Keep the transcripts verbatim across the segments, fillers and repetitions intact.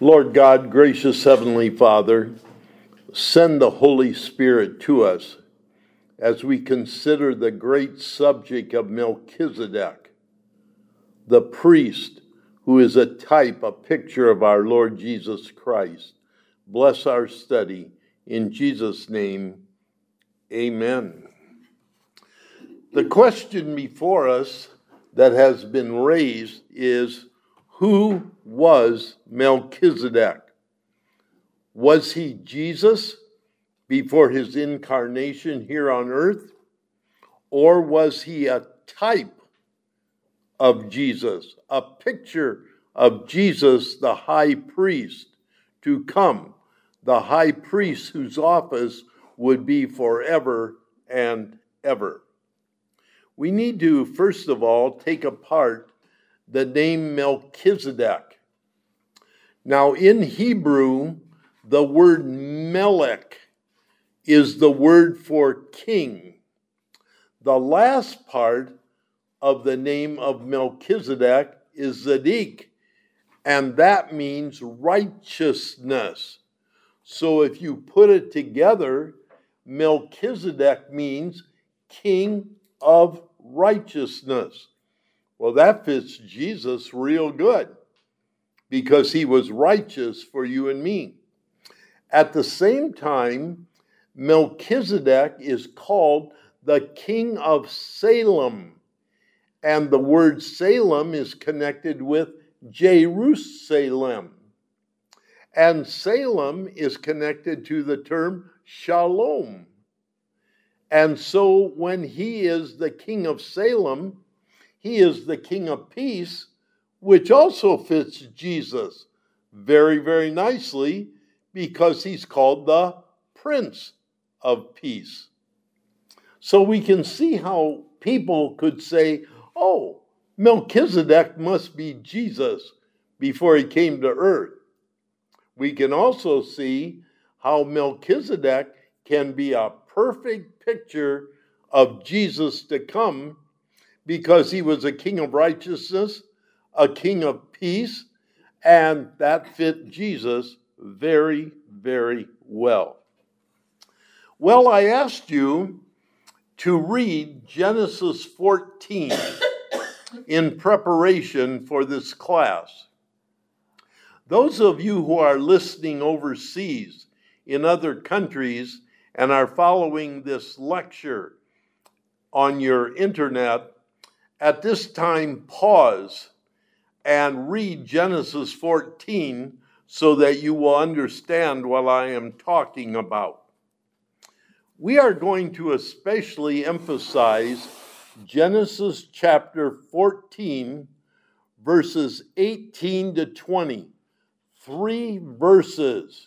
Lord God, gracious Heavenly Father, send the Holy Spirit to us as we consider the great subject of Melchizedek, the priest who is a type, a picture of our Lord Jesus Christ. Bless our study. In Jesus' name, amen. The question before us that has been raised is, who was Melchizedek? Was he Jesus before his incarnation here on earth? Or was he a type of Jesus, a picture of Jesus, the high priest, to come, the high priest whose office would be forever and ever? We need to, first of all, take apart the name Melchizedek. Now, in Hebrew, the word melech is the word for king. The last part of the name of Melchizedek is Zedek, and that means righteousness. So if you put it together, Melchizedek means king of righteousness. Well, that fits Jesus real good because he was righteous for you and me. At the same time, Melchizedek is called the king of Salem, and the word Salem is connected with Jerusalem. And Salem is connected to the term shalom. And so when he is the king of Salem, he is the king of peace, which also fits Jesus very, very nicely because he's called the Prince of Peace. So we can see how people could say, oh, Melchizedek must be Jesus before he came to earth. We can also see how Melchizedek can be a perfect picture of Jesus to come because he was a king of righteousness, a king of peace, and that fit Jesus very, very well. Well, I asked you to read Genesis fourteen in preparation for this class. Those of you who are listening overseas in other countries and are following this lecture on your internet, at this time, pause and read Genesis fourteen so that you will understand what I am talking about. We are going to especially emphasize Genesis chapter fourteen, verses eighteen to twenty. Three verses.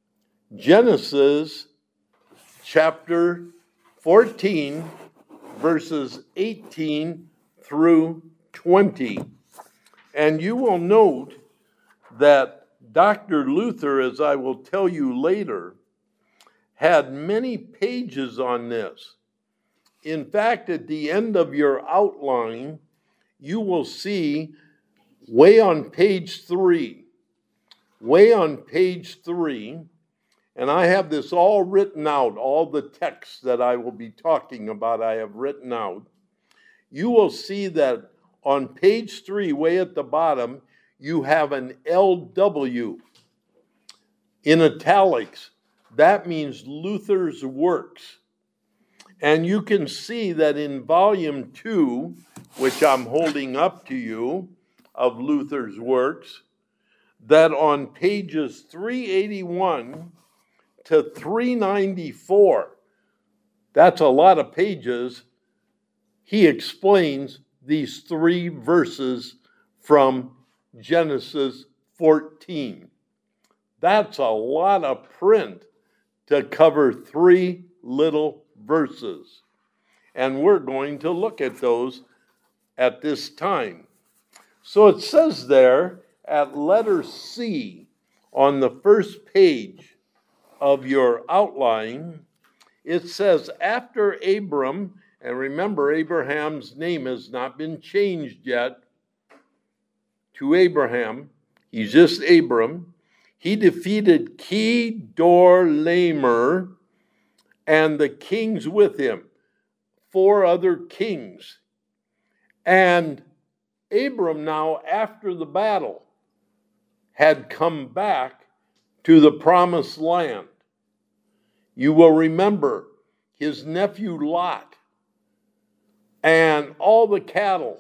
Genesis chapter fourteen, verses eighteen through twenty. And you will note that Doctor Luther, as I will tell you later, had many pages on this. In fact, at the end of your outline, you will see way on page three, way on page three, and I have this all written out, all the texts that I will be talking about I have written out. You will see that on page three, way at the bottom, you have an L W in italics. That means Luther's Works. And you can see that in volume two, which I'm holding up to you, of Luther's Works, that on pages three eighty-one to three ninety-four, that's a lot of pages, he explains these three verses from Genesis fourteen. That's a lot of print to cover three little verses. And we're going to look at those at this time. So it says there at letter C on the first page of your outline, it says, after Abram, and remember Abraham's name has not been changed yet to Abraham, he's just Abram. He defeated Kedorlaomer and the kings with him, four other kings. And Abram now, after the battle, had come back to the promised land. You will remember his nephew Lot and all the cattle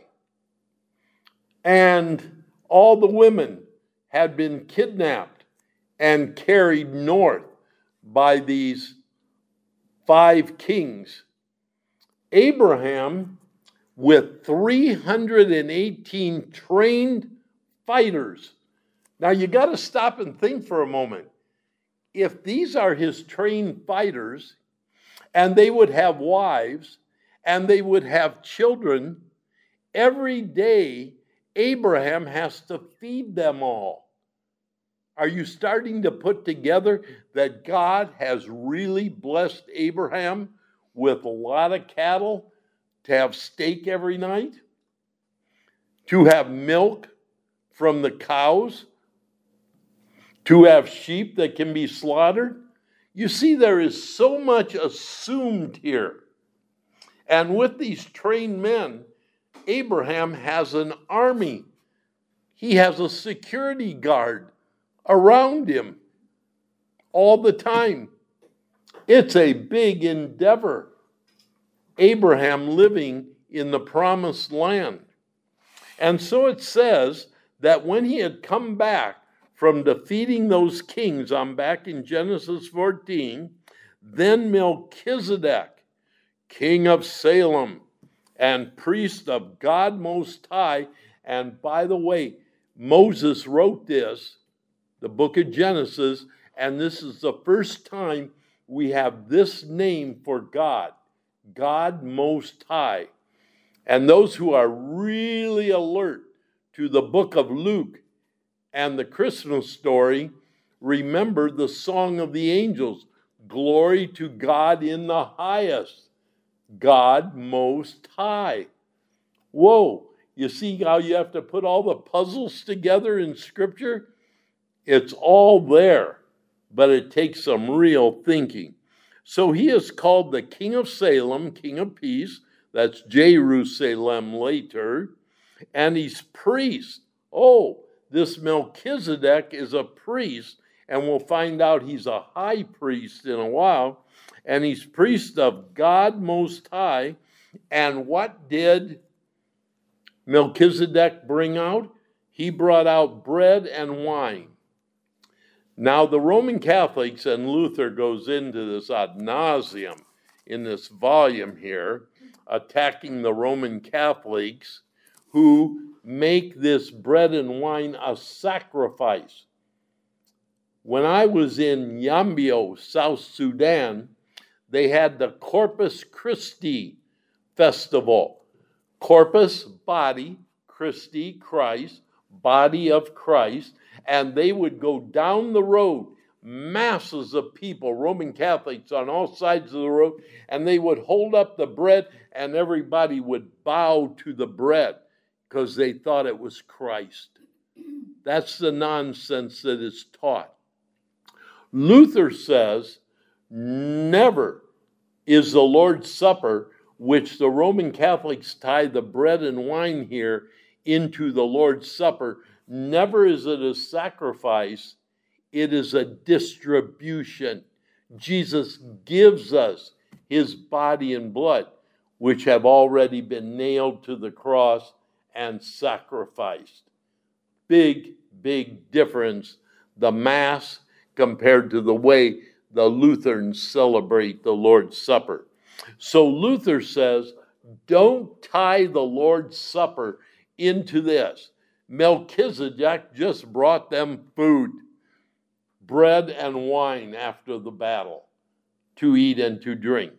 and all the women had been kidnapped and carried north by these five kings. Abraham, with three hundred eighteen trained fighters. Now you got to stop and think for a moment. If these are his trained fighters, and they would have wives, and they would have children, every day Abraham has to feed them all. Are you starting to put together that God has really blessed Abraham with a lot of cattle, to have steak every night, to have milk from the cows, to have sheep that can be slaughtered? You see, there is so much assumed here. And with these trained men, Abraham has an army. He has a security guard around him all the time. It's a big endeavor. Abraham living in the promised land. And so it says that when he had come back from defeating those kings, I'm back in Genesis fourteen, then Melchizedek, king of Salem and priest of God Most High. And by the way, Moses wrote this, the book of Genesis, and this is the first time we have this name for God, God Most High. And those who are really alert to the book of Luke and the Christmas story, remember the song of the angels, glory to God in the highest, God Most High. Whoa, you see how you have to put all the puzzles together in Scripture? It's all there, but it takes some real thinking. So he is called the King of Salem, King of Peace. That's Jerusalem later. And he's priest. Oh, this Melchizedek is a priest, and we'll find out he's a high priest in a while. And he's priest of God Most High. And what did Melchizedek bring out? He brought out bread and wine. Now, the Roman Catholics, and Luther goes into this ad nauseum in this volume here, attacking the Roman Catholics who make this bread and wine a sacrifice. When I was in Yambio, South Sudan, they had the Corpus Christi festival. Corpus, body, Christi, Christ, body of Christ. And they would go down the road, masses of people, Roman Catholics on all sides of the road, and they would hold up the bread, and everybody would bow to the bread because they thought it was Christ. That's the nonsense that is taught. Luther says, never is the Lord's Supper, which the Roman Catholics tie the bread and wine here into the Lord's Supper, never is it a sacrifice, it is a distribution. Jesus gives us his body and blood, which have already been nailed to the cross and sacrificed. Big, big difference, the Mass compared to the way the Lutherans celebrate the Lord's Supper. So Luther says, don't tie the Lord's Supper into this. Melchizedek just brought them food, bread and wine after the battle to eat and to drink.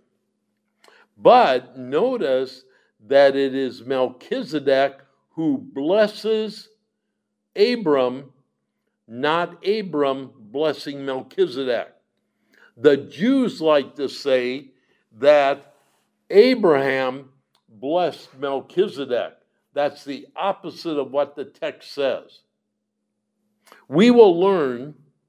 But notice that it is Melchizedek who blesses Abram, not Abram blessing Melchizedek. The Jews like to say that Abraham blessed Melchizedek. That's the opposite of what the text says. We will learn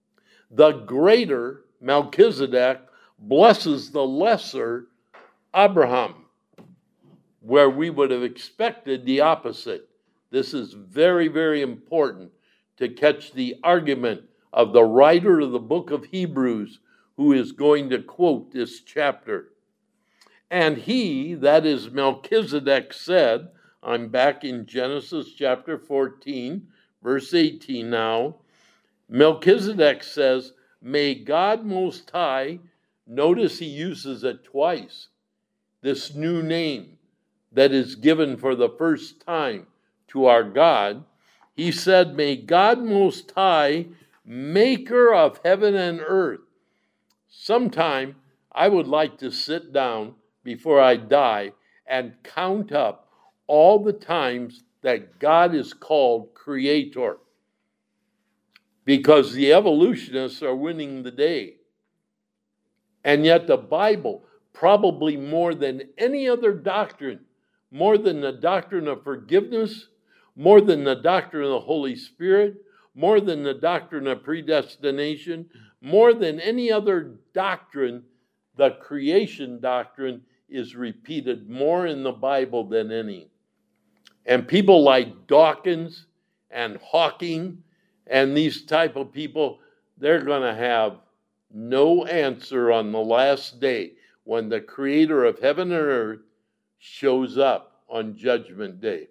The greater Melchizedek blesses the lesser Abraham, where we would have expected the opposite. This is very, very important to catch the argument of the writer of the book of Hebrews, who is going to quote this chapter. And he, that is Melchizedek, said, I'm back in Genesis chapter fourteen, verse eighteen now. Melchizedek says, may God Most High, notice he uses it twice, this new name that is given for the first time to our God. He said, may God Most High, maker of heaven and earth. Sometime I would like to sit down before I die and count up all the times that God is called creator, because the evolutionists are winning the day. And yet the Bible, probably more than any other doctrine, more than the doctrine of forgiveness, more than the doctrine of the Holy Spirit, more than the doctrine of predestination, more than any other doctrine, the creation doctrine is repeated more in the Bible than any. And people like Dawkins and Hawking and these type of people, they're going to have no answer on the last day when the creator of heaven and earth shows up on Judgment Day.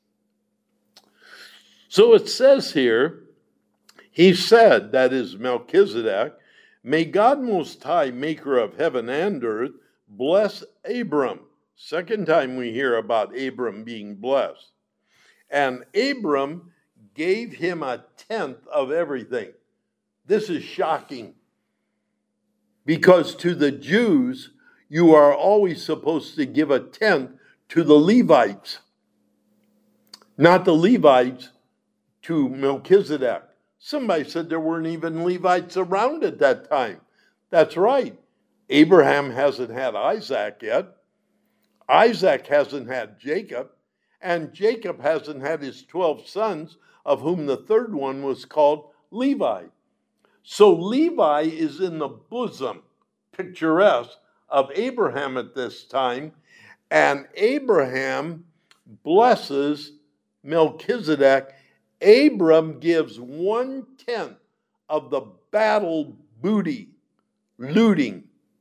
So it says here, he said, that is Melchizedek, may God Most High, maker of heaven and earth, bless Abram. Second time we hear about Abram being blessed. And Abram gave him a tenth of everything. This is shocking, because to the Jews, you are always supposed to give a tenth to the Levites, not the Levites to Melchizedek. Somebody said there weren't even Levites around at that time. That's right. Abraham hasn't had Isaac yet. Isaac hasn't had Jacob. And Jacob hasn't had his twelve sons, of whom the third one was called Levi. So Levi is in the bosom, picturesque, of Abraham at this time. And Abraham blesses Melchizedek. Abram gives one-tenth of the battle booty, looting,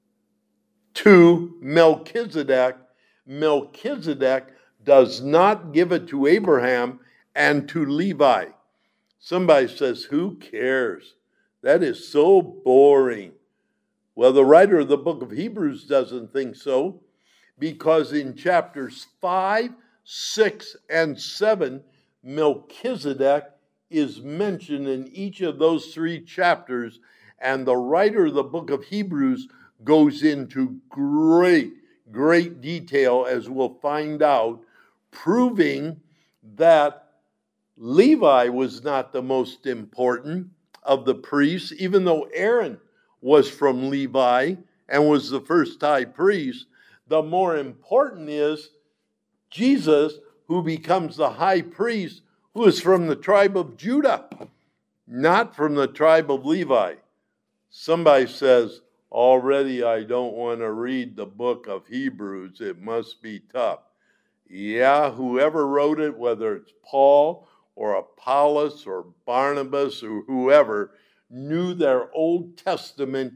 to Melchizedek. Melchizedek does not give it to Abraham and to Levi. Somebody says, who cares? That is so boring. Well, the writer of the book of Hebrews doesn't think so, because in chapters five, six, and seven, Melchizedek is mentioned in each of those three chapters, and the writer of the book of Hebrews goes into great, great detail, as we'll find out, proving that Levi was not the most important of the priests, even though Aaron was from Levi and was the first high priest. The more important is Jesus, who becomes the high priest, who is from the tribe of Judah, not from the tribe of Levi. Somebody says, already I don't want to read the book of Hebrews. It must be tough. Yeah, whoever wrote it, whether it's Paul or Apollos or Barnabas or whoever, knew their Old Testament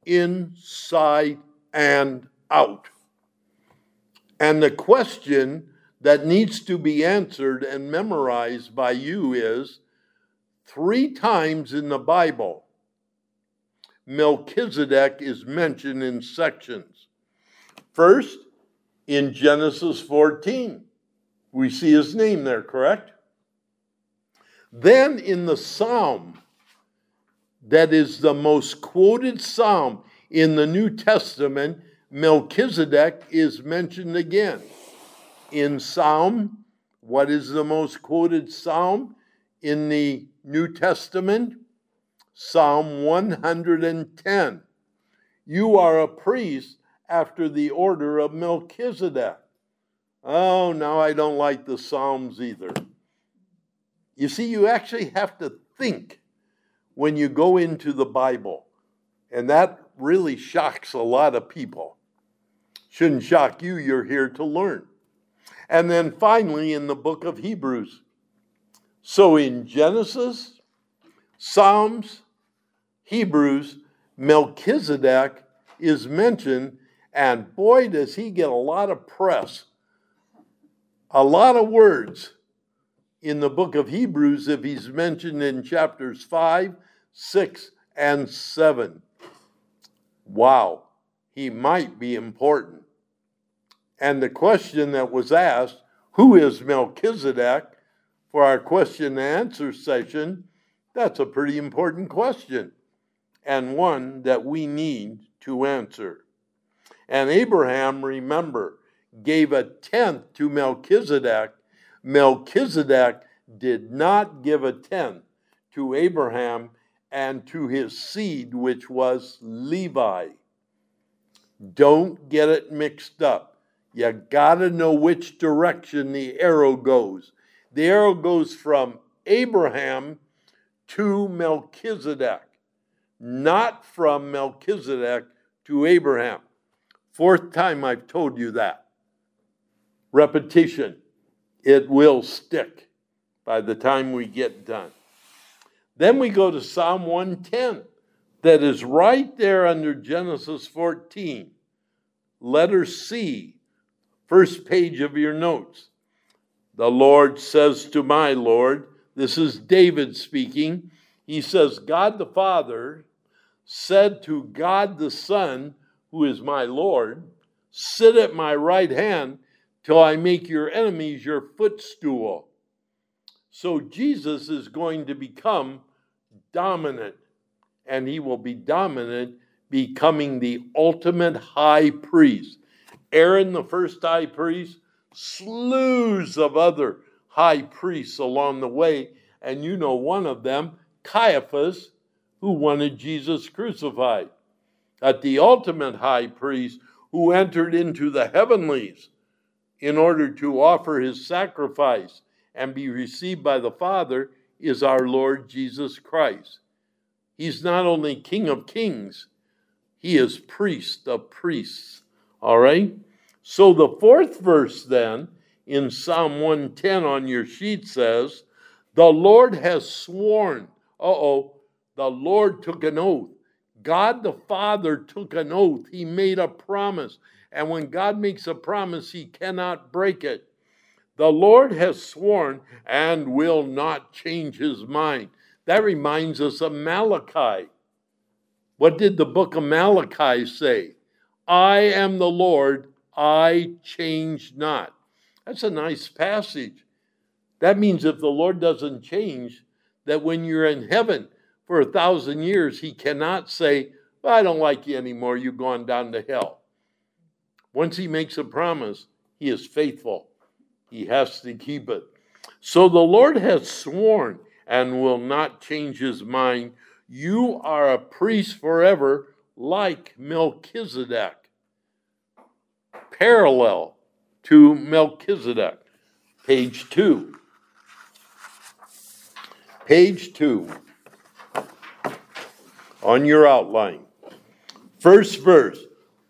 inside and out. And the question that needs to be answered and memorized by you is, three times in the Bible, Melchizedek is mentioned in sections. First, in Genesis fourteen, we see his name there, correct? Then in the Psalm, that is the most quoted Psalm in the New Testament, Melchizedek is mentioned again. In Psalm, what is the most quoted Psalm in the New Testament? Psalm one hundred ten. You are a priest after the order of Melchizedek. Oh, now I don't like the Psalms either. You see, you actually have to think when you go into the Bible. And that really shocks a lot of people. Shouldn't shock you, you're here to learn. And then finally in the book of Hebrews. So in Genesis, Psalms, Hebrews, Melchizedek is mentioned, and boy, does he get a lot of press, a lot of words in the book of Hebrews if he's mentioned in chapters five, six, and seven. Wow, he might be important. And the question that was asked, who is Melchizedek, for our question and answer session, that's a pretty important question, and one that we need to answer. And Abraham, remember, gave a tenth to Melchizedek. Melchizedek did not give a tenth to Abraham and to his seed, which was Levi. Don't get it mixed up. You gotta know which direction the arrow goes. The arrow goes from Abraham to Melchizedek, not from Melchizedek to Abraham. Fourth time I've told you that. Repetition. It will stick by the time we get done. Then we go to Psalm one ten. That is right there under Genesis fourteen. Letter C, first page of your notes. The Lord says to my Lord, this is David speaking. He says, God the Father said to God the Son, who is my Lord, sit at my right hand till I make your enemies your footstool. So Jesus is going to become dominant, and he will be dominant, becoming the ultimate high priest. Aaron, the first high priest, slews of other high priests along the way, and you know one of them, Caiaphas, who wanted Jesus crucified. At the ultimate high priest, who entered into the heavenlies in order to offer his sacrifice and be received by the Father, is our Lord Jesus Christ. He's not only King of kings, he is priest of priests. All right? So the fourth verse then in Psalm one ten on your sheet says, the Lord has sworn. Uh-oh, the Lord took an oath. God the Father took an oath. He made a promise. And when God makes a promise, he cannot break it. The Lord has sworn and will not change his mind. That reminds us of Malachi. What did the book of Malachi say? I am the Lord, I change not. That's a nice passage. That means if the Lord doesn't change, that when you're in heaven for a thousand years, he cannot say, well, I don't like you anymore, you've gone down to hell. Once he makes a promise, he is faithful. He has to keep it. So the Lord has sworn and will not change his mind. You are a priest forever, like Melchizedek. Parallel to Melchizedek. Page two. Page two. On your outline. First verse.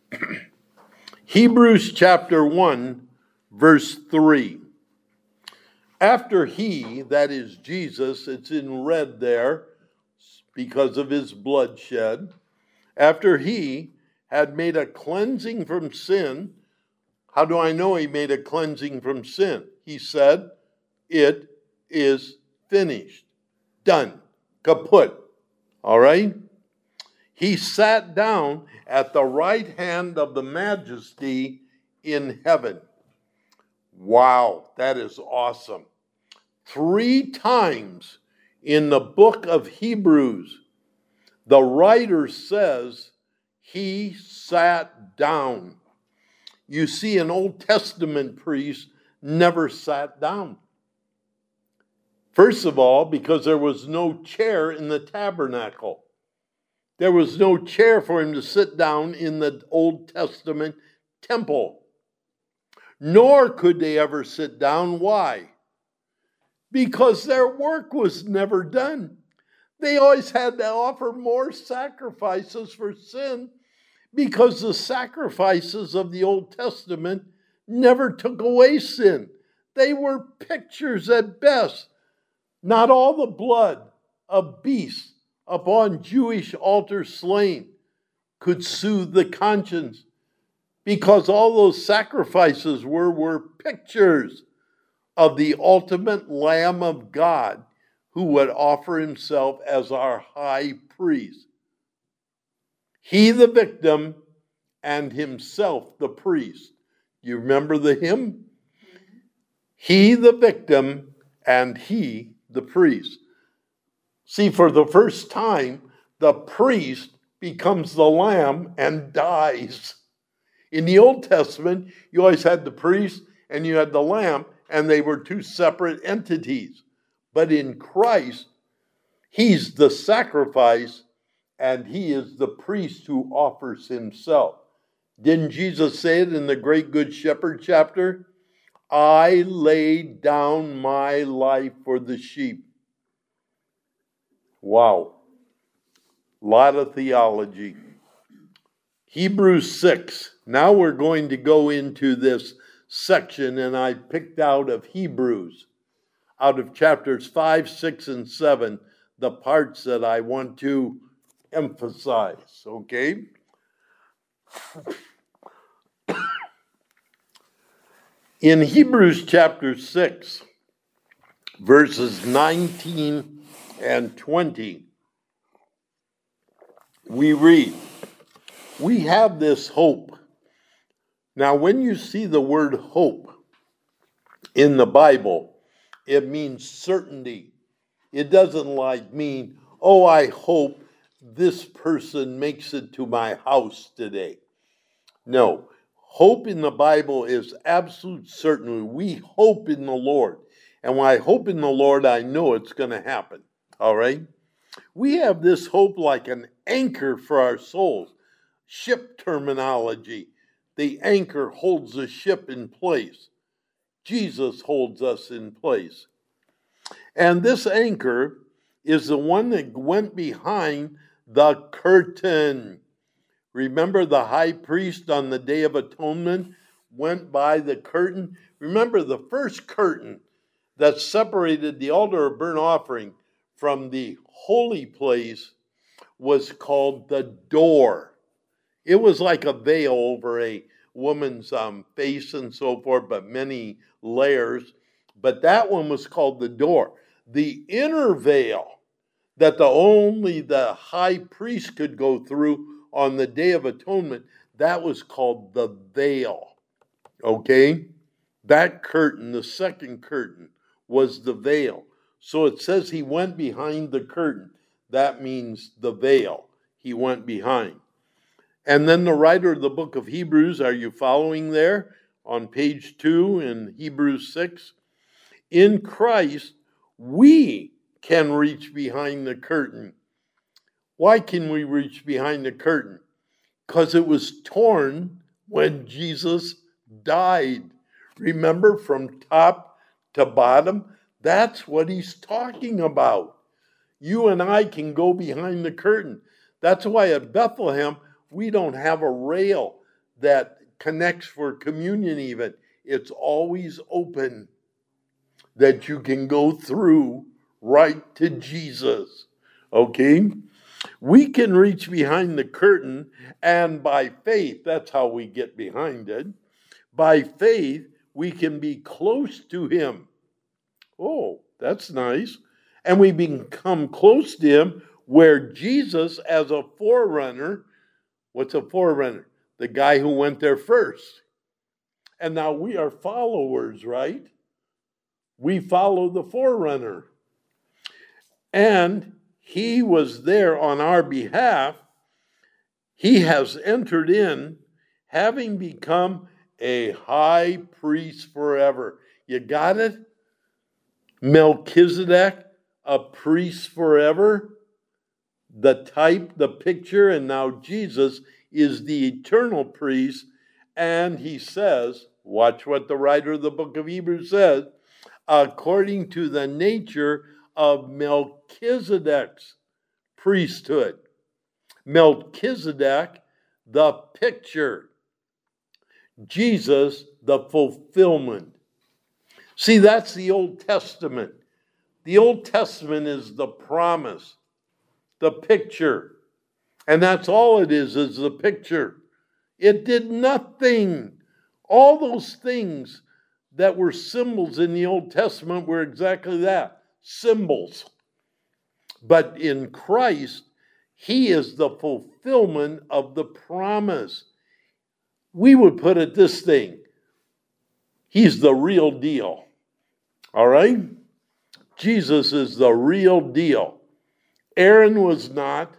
Hebrews chapter one, verse three. After he, that is Jesus, it's in red there because of his bloodshed. After he had made a cleansing from sin. How do I know he made a cleansing from sin? He said, it is finished. Done. Kaput. All right? He sat down at the right hand of the Majesty in heaven. Wow, that is awesome. Three times in the book of Hebrews, the writer says he sat down. You see, an Old Testament priest never sat down. First of all, because there was no chair in the tabernacle. There was no chair for him to sit down in the Old Testament temple. Nor could they ever sit down. Why? Because their work was never done. They always had to offer more sacrifices for sin because the sacrifices of the Old Testament never took away sin. They were pictures at best. Not all the blood of beasts upon Jewish altars slain could soothe the conscience, because all those sacrifices were, were pictures of the ultimate Lamb of God who would offer himself as our high priest. He the victim and himself the priest. You remember the hymn? He the victim and he the priest. See, for the first time, the priest becomes the lamb and dies. In the Old Testament, you always had the priest and you had the lamb, and they were two separate entities. But in Christ, he's the sacrifice and he is the priest who offers himself. Didn't Jesus say it in the Great Good Shepherd chapter? I laid down my life for the sheep. Wow. A lot of theology. Hebrews six. Now we're going to go into this section, and I picked out of Hebrews, out of chapters five, six, and seven, the parts that I want to emphasize, okay? In Hebrews chapter six, verses nineteen and twenty, we read, we have this hope. Now, when you see the word hope in the Bible, it means certainty. It doesn't like mean, oh, I hope this person makes it to my house today. No, hope in the Bible is absolute certainty. We hope in the Lord. And when I hope in the Lord, I know it's going to happen. All right? We have this hope like an anchor for our souls. Ship terminology. The anchor holds the ship in place. Jesus holds us in place. And this anchor is the one that went behind the curtain. Remember the high priest on the Day of Atonement went by the curtain? Remember the first curtain that separated the altar of burnt offering from the holy place was called the door. It was like a veil over a woman's um, face and so forth, but many layers. But that one was called the door. The inner veil that the only the high priest could go through on the Day of Atonement, that was called the veil. Okay? That curtain, the second curtain, was the veil. So it says he went behind the curtain. That means the veil. He went behind. And then the writer of the book of Hebrews, are you following there? On page two in Hebrews six. In Christ, we can reach behind the curtain. Why can we reach behind the curtain? Because it was torn when Jesus died. Remember, from top to bottom? That's what he's talking about. You and I can go behind the curtain. That's why at Bethlehem, we don't have a rail that connects for communion even. It's always open that you can go through right to Jesus. Okay? We can reach behind the curtain, and by faith, that's how we get behind it. By faith, we can be close to him. Oh, that's nice. And we become close to him where Jesus, as a forerunner, what's a forerunner? The guy who went there first. And now we are followers, right? We follow the forerunner. And he was there on our behalf. He has entered in, having become a high priest forever. You got it? Melchizedek, a priest forever. The type, the picture, and now Jesus is the eternal priest. And he says, watch what the writer of the book of Hebrews says, according to the nature of Melchizedek's priesthood. Melchizedek, the picture. Jesus, the fulfillment. See, that's the Old Testament. The Old Testament is the promise, the picture. And that's all it is, is the picture. It did nothing. All those things that were symbols in the Old Testament were exactly that, symbols. But in Christ, he is the fulfillment of the promise. We would put it this thing. He's the real deal. All right? Jesus is the real deal. Aaron was not.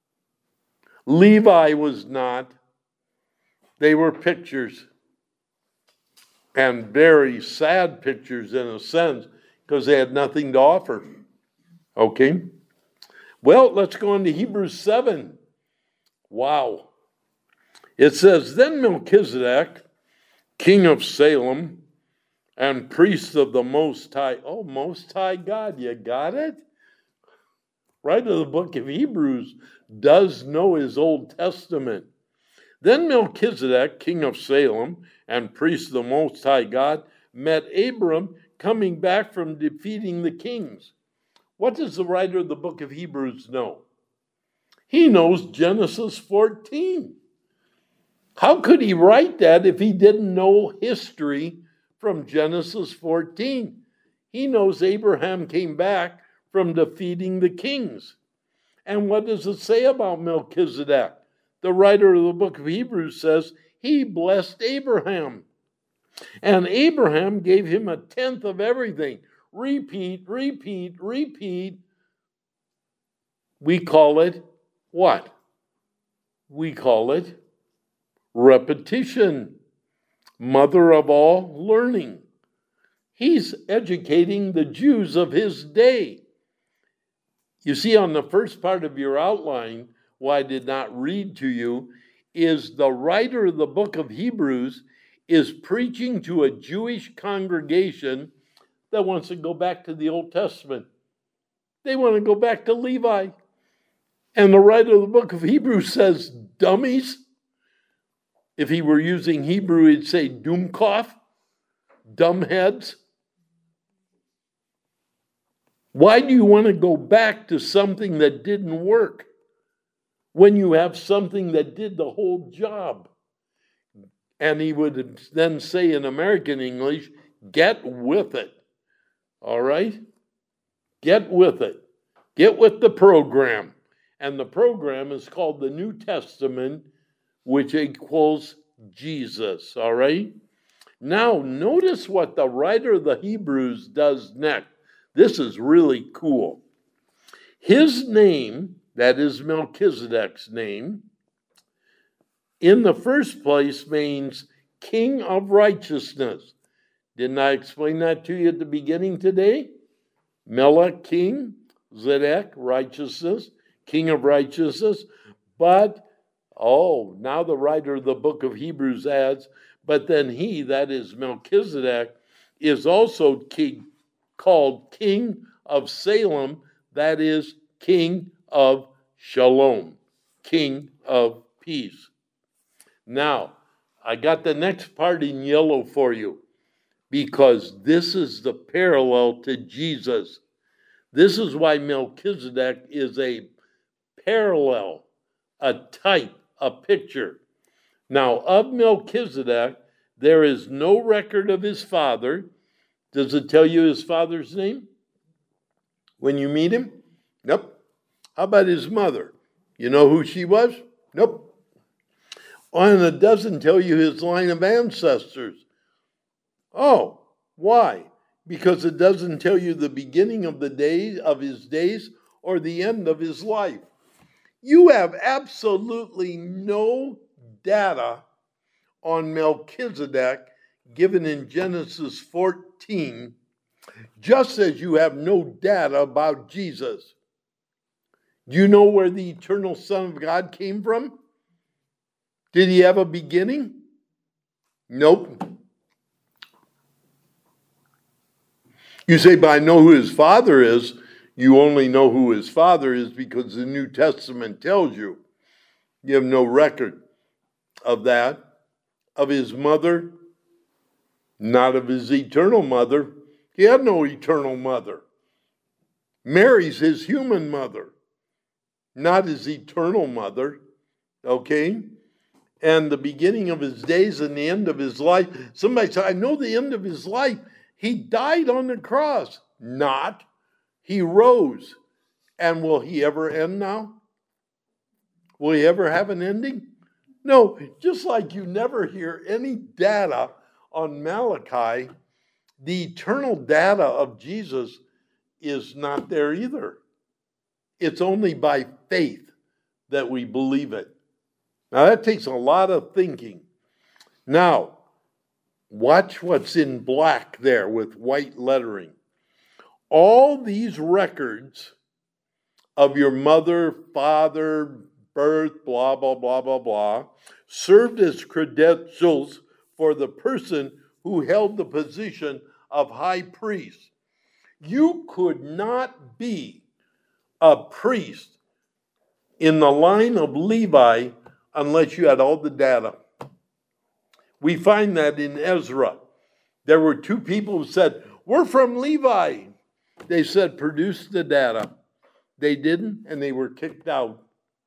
Levi was not. They were pictures. And very sad pictures in a sense, because they had nothing to offer. Okay? Well, let's go on to Hebrews seven. Wow. It says, then Melchizedek, king of Salem, and priest of the Most High. Oh, Most High God, you got it? Right of the book of Hebrews does know his Old Testament. Then Melchizedek, king of Salem, and priest of the Most High God, met Abram coming back from defeating the kings. What does the writer of the book of Hebrews know? He knows Genesis fourteen. How could he write that if he didn't know history from Genesis fourteen? He knows Abraham came back from defeating the kings. And what does it say about Melchizedek? The writer of the book of Hebrews says he blessed Abraham. And Abraham gave him a tenth of everything. Repeat, repeat, repeat. We call it what? We call it repetition. Mother of all learning. He's educating the Jews of his day. You see, on the first part of your outline, why I did not read to you, is the writer of the book of Hebrews is preaching to a Jewish congregation that wants to go back to the Old Testament. They want to go back to Levi. And the writer of the book of Hebrews says, dummies. If he were using Hebrew, he'd say dumkopf, dumbheads. Why do you want to go back to something that didn't work when you have something that did the whole job? And he would then say in American English, get with it. All right? Get with it. Get with the program. And the program is called the New Testament, which equals Jesus. All right? Now, notice what the writer of the Hebrews does next. This is really cool. His name, that is Melchizedek's name, in the first place means King of Righteousness. Didn't I explain that to you at the beginning today? Melech, king, Zedek, righteousness, King of Righteousness. But, oh, now the writer of the book of Hebrews adds, but then he, that is Melchizedek, is also king, called King of Salem, that is King of Shalom, King of Peace. Now, I got the next part in yellow for you because this is the parallel to Jesus. This is why Melchizedek is a parallel, a type, a picture. Now, of Melchizedek, there is no record of his father. Does it tell you his father's name when you meet him? Nope. How about his mother? You know who she was? Nope. And it doesn't tell you his line of ancestors. Oh, why? Because it doesn't tell you the beginning of the days of his days or the end of his life. You have absolutely no data on Melchizedek given in Genesis fourteen, just as you have no data about Jesus. Do you know where the eternal Son of God came from? Did he have a beginning? Nope. You say, but I know who his father is. you only know who his father is because the New Testament tells you. You have no record of that. Of his mother, not of his eternal mother. He had no eternal mother. Mary's his human mother, not his eternal mother. Okay? And the beginning of his days and the end of his life. Somebody said, I know the end of his life. He died on the cross. Not. He rose. And will he ever end now? Will he ever have an ending? No, just like you never hear any data on Malachi, the eternal data of Jesus is not there either. It's only by faith that we believe it. Now that takes a lot of thinking. Now, watch what's in black there with white lettering. All these records of your mother, father, birth, blah, blah, blah, blah, blah, served as credentials for the person who held the position of high priest. You could not be a priest in the line of Levi unless you had all the data. We find that in Ezra. There were two people who said, we're from Levi. They said, produce the data. They didn't, and they were kicked out.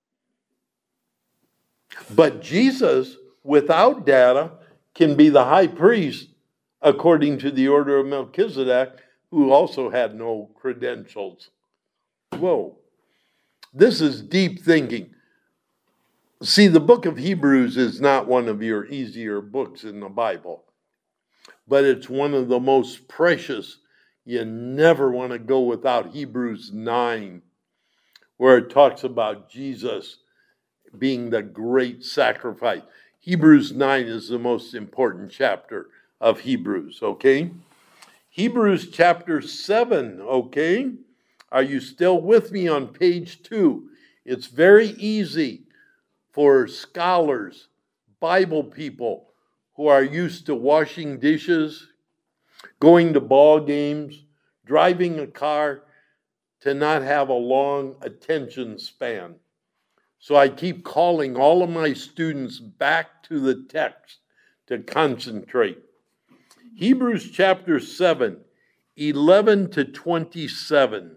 But Jesus, without data, can be the high priest according to the order of Melchizedek, who also had no credentials. Whoa. This is deep thinking. See, the book of Hebrews is not one of your easier books in the Bible, but it's one of the most precious. You never want to go without Hebrews nine, where it talks about Jesus being the great sacrifice. Hebrews nine is the most important chapter of Hebrews, okay? Hebrews chapter seven, okay? Are you still with me on page two? It's very easy for scholars, Bible people who are used to washing dishes, going to ball games, driving a car, to not have a long attention span. So I keep calling all of my students back to the text to concentrate. Hebrews chapter seven, eleven to twenty-seven.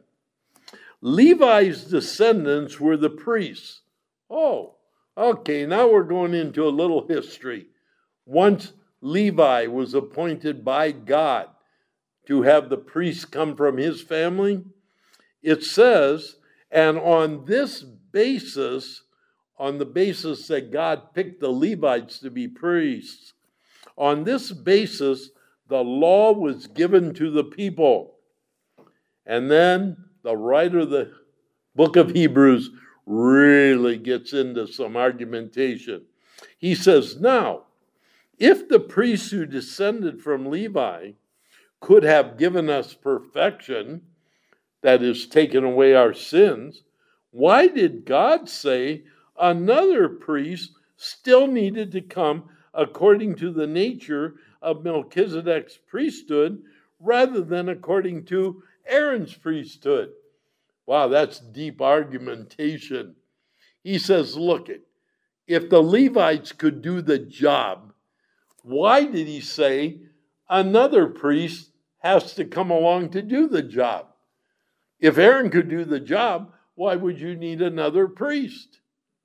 Levi's descendants were the priests. Oh, okay, now we're going into a little history. Once Levi was appointed by God to have the priests come from his family, it says, and on this basis, on the basis that God picked the Levites to be priests, on this basis, the law was given to the people. And then the writer of the book of Hebrews really gets into some argumentation. He says, now, if the priests who descended from Levi could have given us perfection, that is, taken away our sins, why did God say another priest still needed to come according to the nature of Melchizedek's priesthood rather than according to Aaron's priesthood? Wow, that's deep argumentation. He says, look, it, if the Levites could do the job, why did he say another priest has to come along to do the job? If Aaron could do the job, why would you need another priest?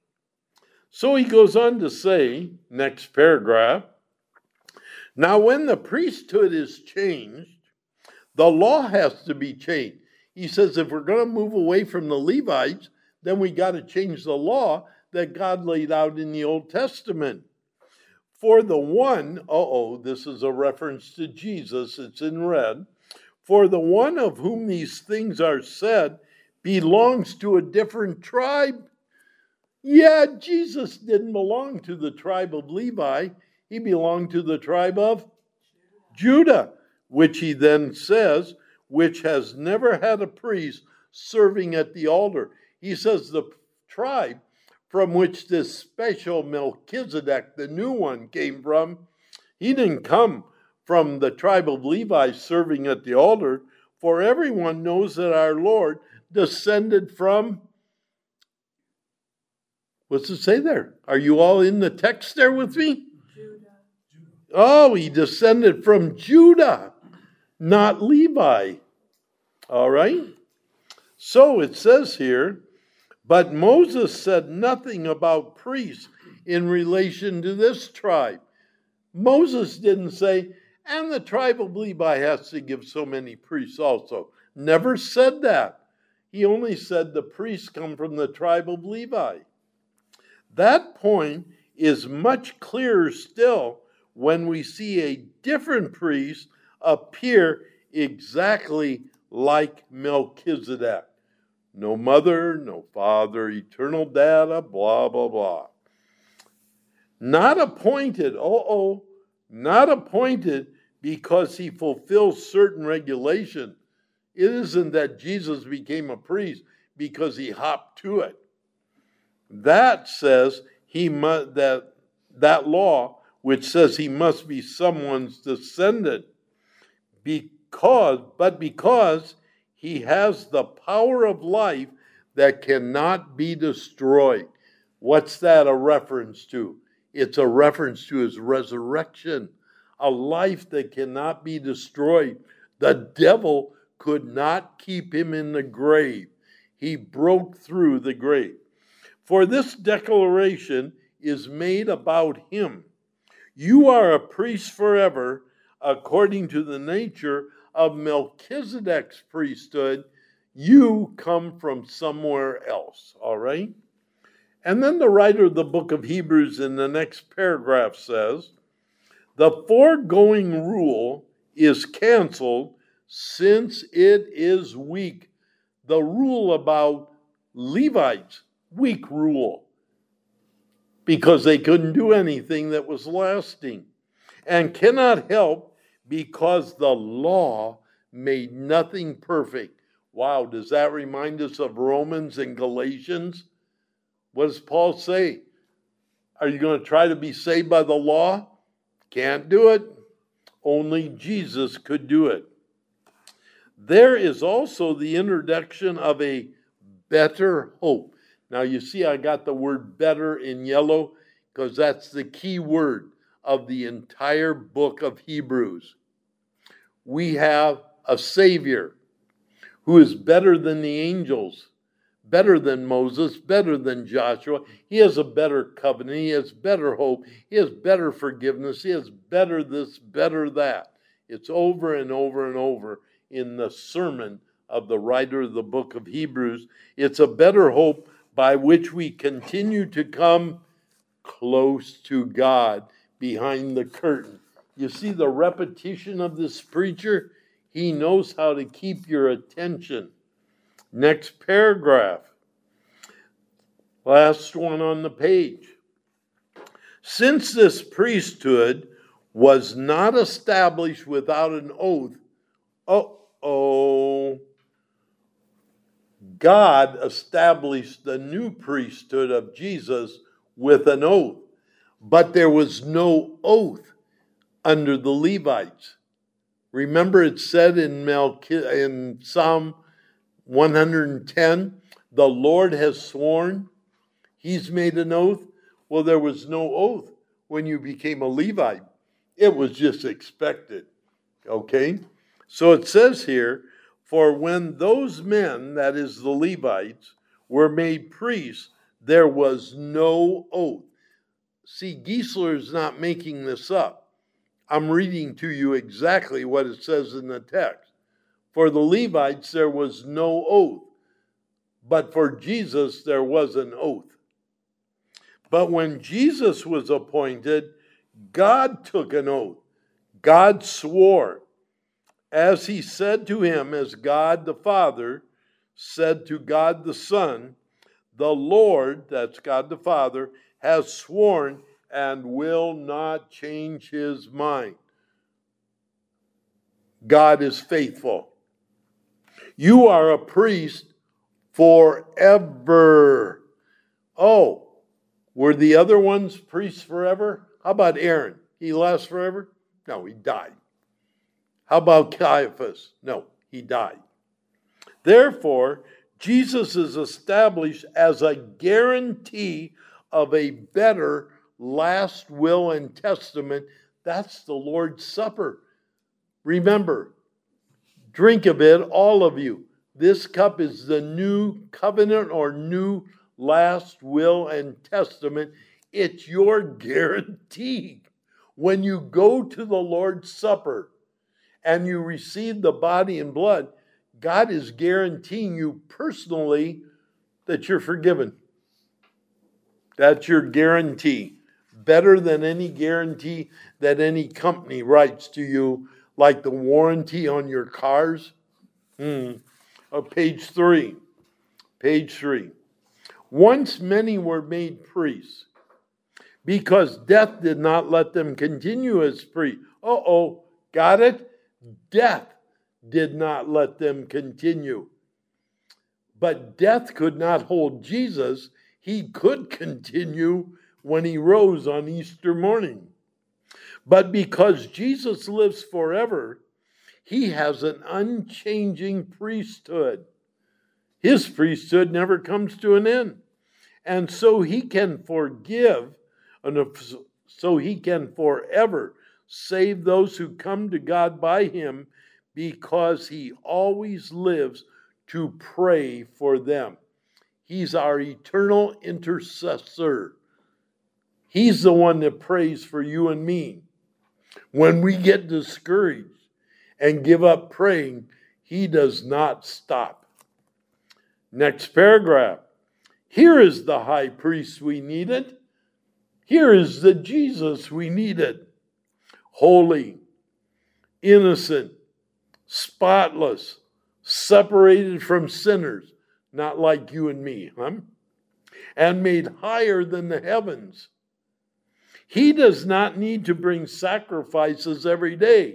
So he goes on to say, next paragraph, now when the priesthood is changed, the law has to be changed. He says if we're going to move away from the Levites, then we got to change the law that God laid out in the Old Testament. For the one, uh-oh, this is a reference to Jesus, it's in red. For the one of whom these things are said belongs to a different tribe. Yeah, Jesus didn't belong to the tribe of Levi. He belonged to the tribe of Judah, which he then says, which has never had a priest serving at the altar. He says the tribe from which this special Melchizedek, the new one, came from, he didn't come from the tribe of Levi serving at the altar, for everyone knows that our Lord descended from? What's it say there? Are you all in the text there with me? Judah. Oh, he descended from Judah, not Levi. All right? So it says here, but Moses said nothing about priests in relation to this tribe. Moses didn't say, and the tribe of Levi has to give so many priests also. Never said that. He only said the priests come from the tribe of Levi. That point is much clearer still when we see a different priest appear exactly like Melchizedek. No mother, no father, eternal data, blah, blah, blah. Not appointed, uh-oh, not appointed because he fulfills certain regulation. It isn't that Jesus became a priest because he hopped to it. That says he must, that that law which says he must be someone's descendant, because but because he has the power of life that cannot be destroyed. What's that a reference to? It's a reference to his resurrection, a life that cannot be destroyed. The devil could not keep him in the grave. He broke through the grave. For this declaration is made about him. You are a priest forever, according to the nature of Melchizedek's priesthood. You come from somewhere else, all right? And then the writer of the book of Hebrews in the next paragraph says, the foregoing rule is canceled since it is weak. The rule about Levites, weak rule, because they couldn't do anything that was lasting, and cannot help because the law made nothing perfect. Wow, does that remind us of Romans and Galatians? What does Paul say? Are you going to try to be saved by the law? Can't do it. Only Jesus could do it. There is also the introduction of a better hope. Now you see I got the word better in yellow because that's the key word of the entire book of Hebrews. We have a Savior who is better than the angels, better than Moses, better than Joshua. He has a better covenant. He has better hope. He has better forgiveness. He has better this, better that. It's over and over and over in the sermon of the writer of the book of Hebrews. It's a better hope by which we continue to come close to God behind the curtain. You see the repetition of this preacher? He knows how to keep your attention. Next paragraph. Last one on the page. Since this priesthood was not established without an oath, uh-oh, God established the new priesthood of Jesus with an oath, but there was no oath under the Levites. Remember it said in, Melchi- in Psalm one hundred ten, the Lord has sworn, he's made an oath. Well, there was no oath when you became a Levite. It was just expected, okay? So it says here, for when those men, that is the Levites, were made priests, there was no oath. See, Giesler is not making this up. I'm reading to you exactly what it says in the text. For the Levites, there was no oath, but for Jesus, there was an oath. But when Jesus was appointed, God took an oath. God swore, as he said to him, as God the Father said to God the Son, the Lord, that's God the Father, has sworn and will not change his mind. God is faithful. You are a priest forever. Oh, were the other ones priests forever? How about Aaron? He lasts forever? No, he died. How about Caiaphas? No, he died. Therefore, Jesus is established as a guarantee of a better last will and testament. That's the Lord's Supper. Remember, drink of it, all of you. This cup is the new covenant or new last will and testament. It's your guarantee. When you go to the Lord's Supper and you receive the body and blood, God is guaranteeing you personally that you're forgiven. That's your guarantee. Better than any guarantee that any company writes to you, like the warranty on your cars. Hmm. Oh, page three. Page three. Once many were made priests, because death did not let them continue as priests. Uh-oh, got it? Death did not let them continue. But death could not hold Jesus. He could continue when he rose on Easter morning. But because Jesus lives forever, he has an unchanging priesthood. His priesthood never comes to an end. And so he can forgive, and so he can forever save those who come to God by him, because he always lives to pray for them. He's our eternal intercessor. He's the one that prays for you and me. When we get discouraged and give up praying, he does not stop. Next paragraph. Here is the high priest we needed. Here is the Jesus we needed. Holy, innocent, spotless, separated from sinners, not like you and me, huh? And made higher than the heavens. He does not need to bring sacrifices every day,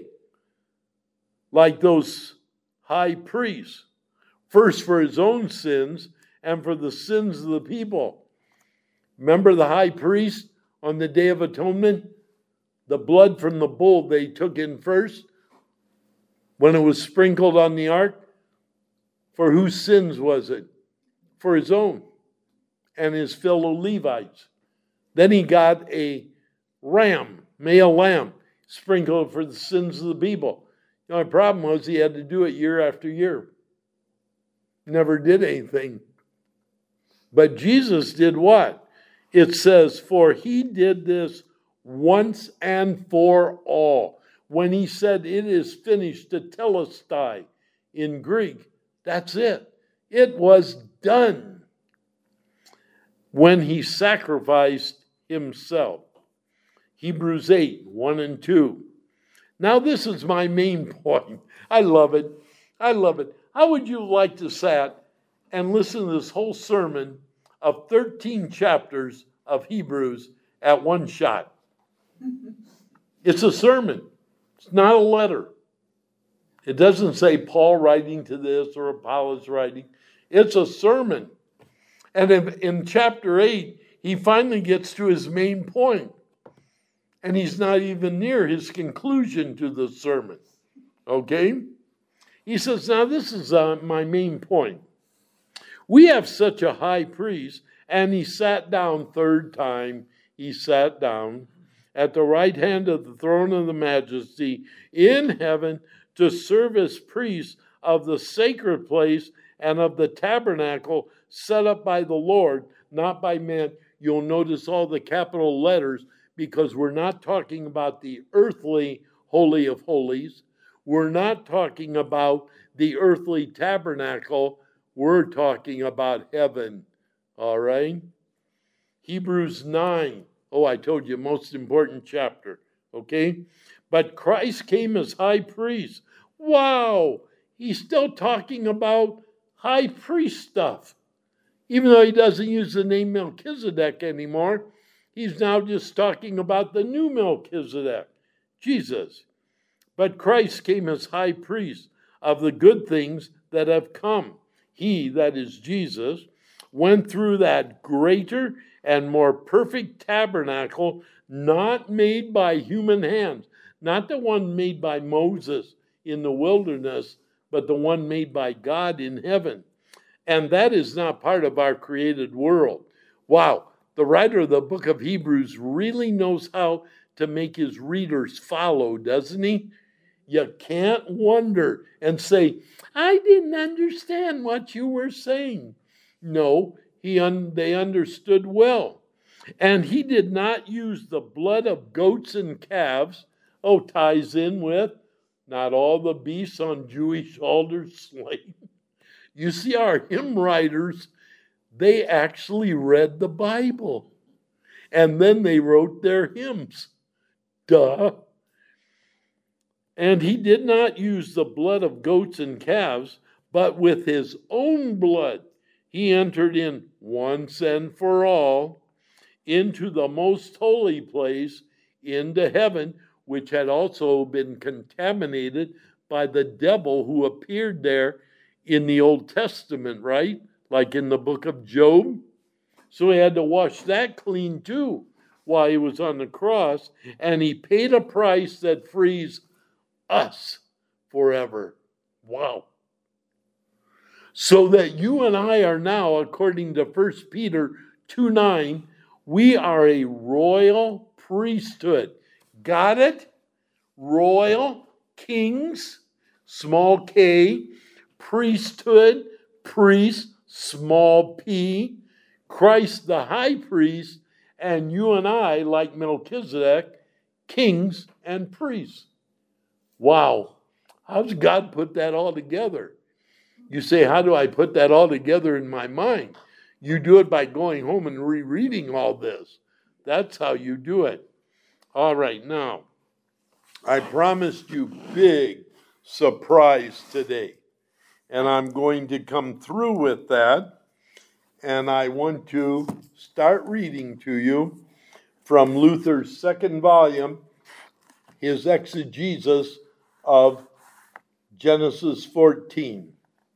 like those high priests, first for his own sins and for the sins of the people. Remember the high priest on the Day of Atonement? The blood from the bull they took in first, when it was sprinkled on the ark. For whose sins was it? For his own and his fellow Levites. Then he got a ram, male lamb, sprinkled for the sins of the people. The only problem was he had to do it year after year. Never did anything. But Jesus did what? It says, for he did this once and for all. When he said it is finished, tetelestai in Greek, that's it. It was done when he sacrificed himself. Hebrews eight, one and two. Now this is my main point. I love it. I love it. How would you like to sit and listen to this whole sermon of thirteen chapters of Hebrews at one shot? It's a sermon. It's not a letter. It doesn't say Paul writing to this or Apollos writing. It's a sermon. And in, in chapter eight, he finally gets to his main point. And he's not even near his conclusion to the sermon. Okay? He says, now this is uh, my main point. We have such a high priest, and he sat down third time. He sat down at the right hand of the throne of the majesty in heaven to serve as priest of the sacred place and of the tabernacle set up by the Lord, not by man. You'll notice all the capital letters, because we're not talking about the earthly Holy of Holies. We're not talking about the earthly tabernacle. We're talking about heaven. All right? Hebrews nine. Oh, I told you, most important chapter. Okay? But Christ came as high priest. Wow! He's still talking about high priest stuff. Even though he doesn't use the name Melchizedek anymore, he's now just talking about the new Melchizedek, Jesus. But Christ came as high priest of the good things that have come. He, that is Jesus, went through that greater and more perfect tabernacle, not made by human hands, not the one made by Moses in the wilderness, but the one made by God in heaven. And that is not part of our created world. Wow, the writer of the book of Hebrews really knows how to make his readers follow, doesn't he? You can't wonder and say, I didn't understand what you were saying. No, he un- they understood well. And he did not use the blood of goats and calves. Oh, ties in with not all the beasts on Jewish altars slain. You see, our hymn writers, they actually read the Bible. And then they wrote their hymns. Duh. And he did not use the blood of goats and calves, but with his own blood, he entered in once and for all into the most holy place, into heaven, which had also been contaminated by the devil who appeared there in the Old Testament, right? Like in the book of Job. So he had to wash that clean too while he was on the cross. And he paid a price that frees us forever. Wow. So that you and I are now, according to First Peter two nine, we are a royal priesthood. Got it? Royal, kings, small k, priesthood, priest, small p, Christ the high priest, and you and I, like Melchizedek, kings and priests. Wow. How does God put that all together? You say, how do I put that all together in my mind? You do it by going home and rereading all this. That's how you do it. All right, now, I promised you big surprise today. And I'm going to come through with that. And I want to start reading to you from Luther's second volume, his exegesis of Genesis fourteen.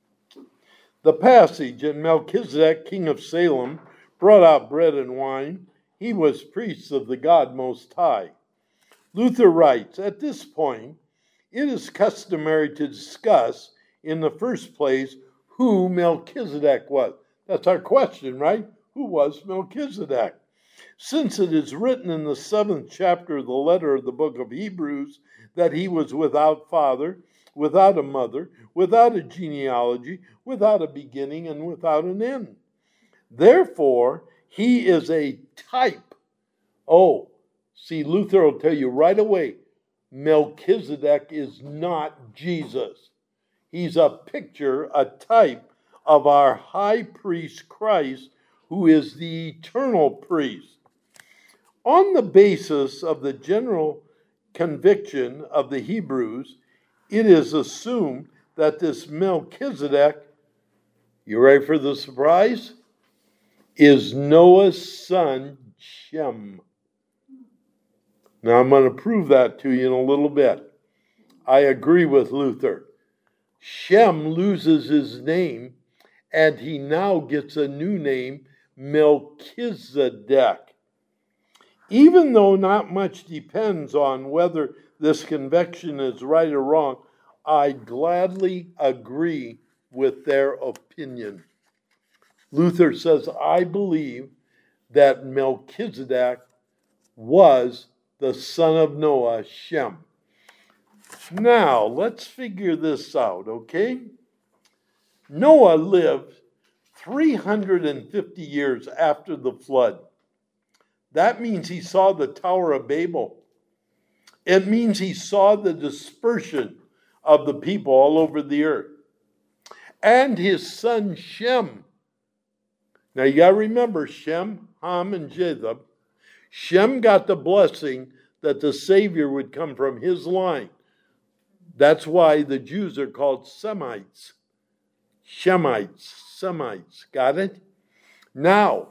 The passage, and Melchizedek, king of Salem, brought out bread and wine. He was priest of the God Most High. Luther writes, at this point, it is customary to discuss, in the first place, who Melchizedek was. That's our question, right? Who was Melchizedek? Since it is written in the seventh chapter of the letter of the book of Hebrews that he was without father, without a mother, without a genealogy, without a beginning, and without an end. Therefore, he is a type. Oh, see, Luther will tell you right away, Melchizedek is not Jesus. He's a picture, a type of our high priest Christ, who is the eternal priest. On the basis of the general conviction of the Hebrews, it is assumed that this Melchizedek, you ready for the surprise? Is Noah's son Shem. Now I'm going to prove that to you in a little bit. I agree with Luther. Shem loses his name, and he now gets a new name, Melchizedek. Even though not much depends on whether this conviction is right or wrong, I gladly agree with their opinion. Luther says, I believe that Melchizedek was the son of Noah, Shem. Now, let's figure this out, okay? Noah lived three hundred fifty years after the flood. That means he saw the Tower of Babel. It means he saw the dispersion of the people all over the earth. And his son Shem. Now you got to remember Shem, Ham, and Japheth. Shem got the blessing that the Savior would come from his line. That's why the Jews are called Semites. Shemites, Semites. Got it? Now,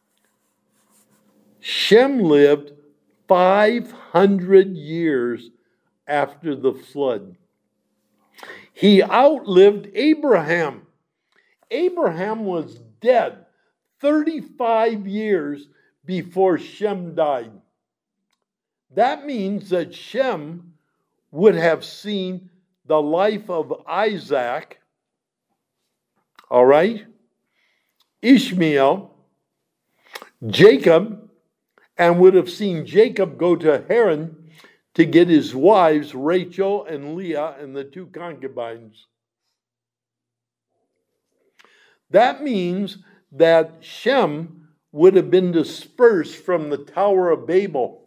Shem lived five hundred years after the flood. He outlived Abraham. Abraham was dead thirty-five years before Shem died. That means that Shem would have seen the life of Isaac, all right? Ishmael, Jacob, and would have seen Jacob go to Haran to get his wives, Rachel and Leah, and the two concubines. That means that Shem would have been dispersed from the Tower of Babel.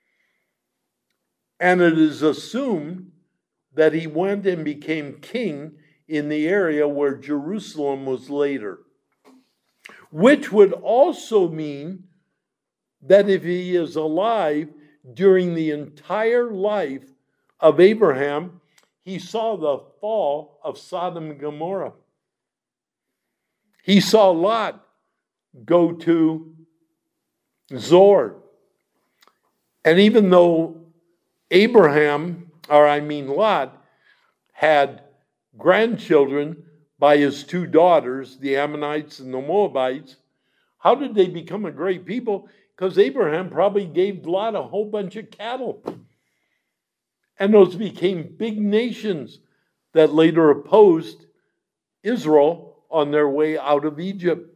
And it is assumed that he went and became king in the area where Jerusalem was later. Which would also mean that if he is alive during the entire life of Abraham, he saw the fall of Sodom and Gomorrah. He saw Lot go to Zoar. And even though Abraham, or I mean Lot, had grandchildren by his two daughters, the Ammonites and the Moabites, how did they become a great people? Because Abraham probably gave Lot a whole bunch of cattle. And those became big nations that later opposed Israel on their way out of Egypt.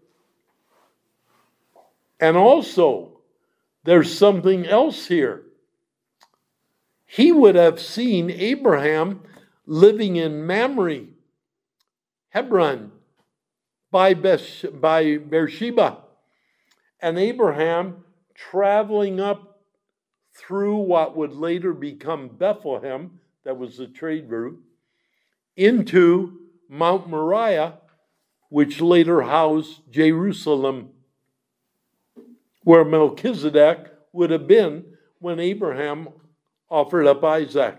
And also, there's something else here. He would have seen Abraham living in Mamre, Hebron, by, Beth, by Beersheba, and Abraham traveling up through what would later become Bethlehem, that was the trade route, into Mount Moriah, which later housed Jerusalem, where Melchizedek would have been when Abraham offered up Isaac.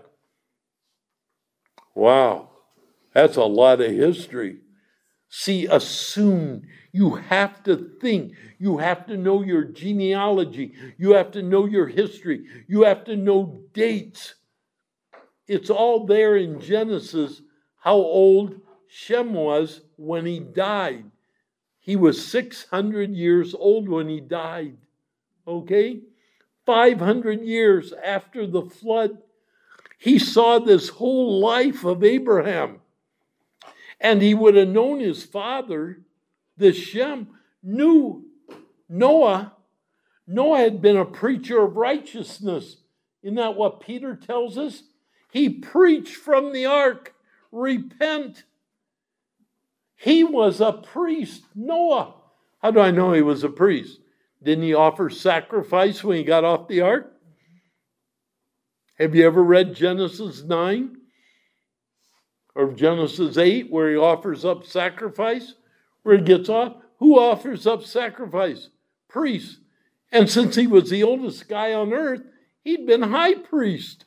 Wow, that's a lot of history. See, assume. You have to think. You have to know your genealogy. You have to know your history. You have to know dates. It's all there in Genesis, how old Shem was when he died. He was six hundred years old when he died. Okay? five hundred years after the flood, he saw this whole life of Abraham. And he would have known his father, this Shem, knew Noah. Noah had been a preacher of righteousness. Isn't that what Peter tells us? He preached from the ark, repent. He was a priest, Noah. How do I know he was a priest? Didn't he offer sacrifice when he got off the ark? Have you ever read Genesis nine? Or Genesis eight, where he offers up sacrifice? Where he gets off? Who offers up sacrifice? Priests. And since he was the oldest guy on earth, he'd been high priest.